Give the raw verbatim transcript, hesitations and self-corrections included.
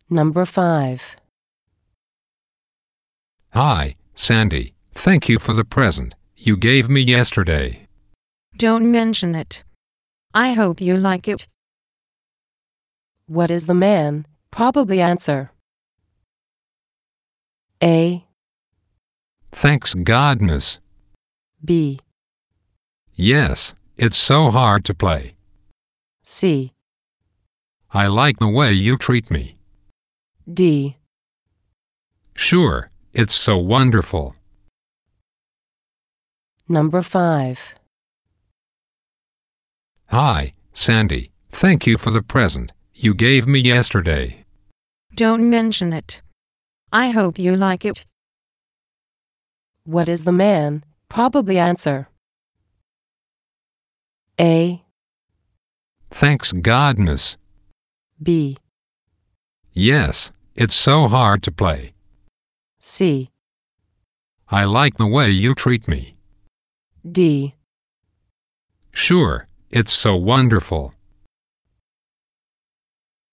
Number five. Hi, Sandy. Thank you for the present you gave me yesterday. Don't mention it. I hope you like it. What is the man? Probably answer. A. Thanks godness. B. Yes, it's so hard to play. C. I like the way you treat me. D. Sure, it's so wonderful. Number five. Hi, Sandy. Thank you for the present you gave me yesterday. Don't mention it. I hope you like it. What is the man? Probably answer. A. Thanks godness. B. Yes, it's so hard to play. C. I like the way you treat me. D. Sure, it's so wonderful.